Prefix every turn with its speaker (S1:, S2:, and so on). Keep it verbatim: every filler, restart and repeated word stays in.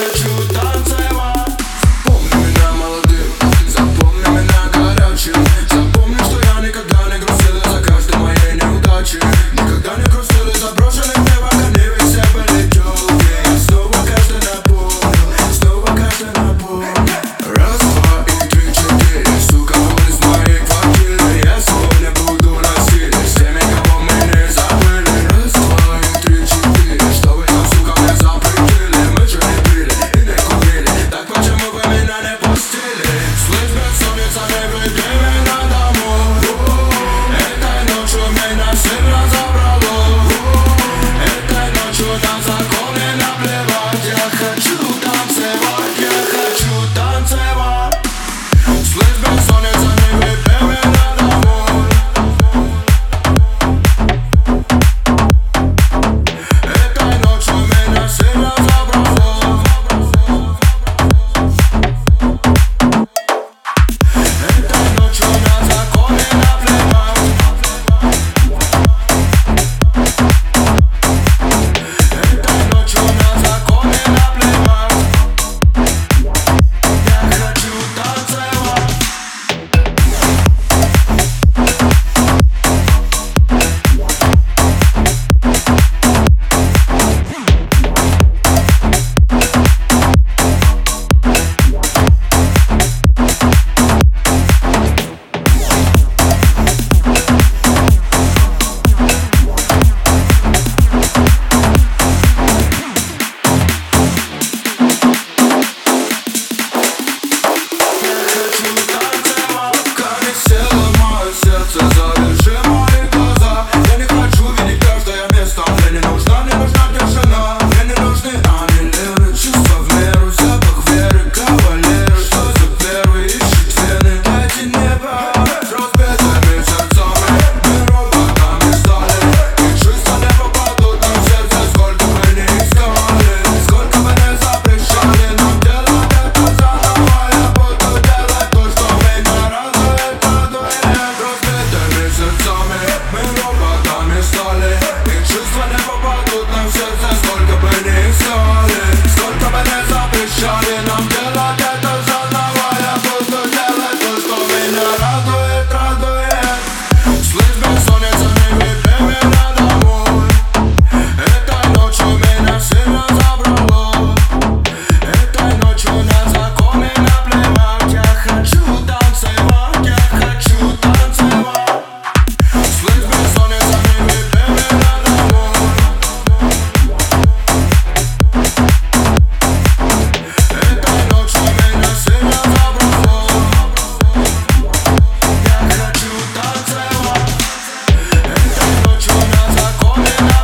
S1: хочу танцевать. Помни меня молодым, запомни меня горячим. Запомни, что я никогда не грустил из-за каждой моей неудачи. Никогда не грустил из-за брошенных девок, они ведь все были тёлки. Я снова каждый напомню, снова каждый напомню. Раз, два и три, четыре, сука, вон из моей квартиры. Я сегодня буду носить с теми, кого мы не забыли. Раз, два и три, четыре, что вы там, сука, мне запретили? Мы же не пили и не курили, так почему вы меня не пустили? Слышь, бессонница, не веди меня домой. Этой ночью меня сильно забрало. Этой ночью на закон не наплевать. Я хочу танцевать, я хочу танцевать. Слышь, бессонница, не веди меня домой. Этой ночью меня сильно забрало. Этой ночью на закон не наплевать. Этой ночью на закон не наплевать. Я хочу танцевать. Карусель, мое сердце, завяжи мои глаза. Я не хочу видеть каждое место. Мне не нужна, не нужна тишина. Мне не нужны анилиры, чувства в меру, запах веры, кавалеры. Что за первый ищет вены? Дайте небо с разбитыми сердцами. Мы роботами стали, и чувства не попадут нам в сердце. Сколько бы ни искали, сколько бы ни запрещали нам делать это заново. Я буду делать то, что меня радует, радует. Разбитыми сердцами мы роботами стали, и чувства не попадут нам в сердце. Сколько бы ни искали, сколько бы ни запрещали нам делать это заново. Я буду делать то, что меня радует, радует. Слышь, бессонница, не веди меня домой. Этой ночью меня сильно забрало. Этой ночью на закон не наплевать. Я хочу танцевать, я хочу танцевать. Слышь, бессонница, не веди меня домой. Этой ночью меня сильно забрало. Я хочу танцевать. Этой ночью на закон не наплевать.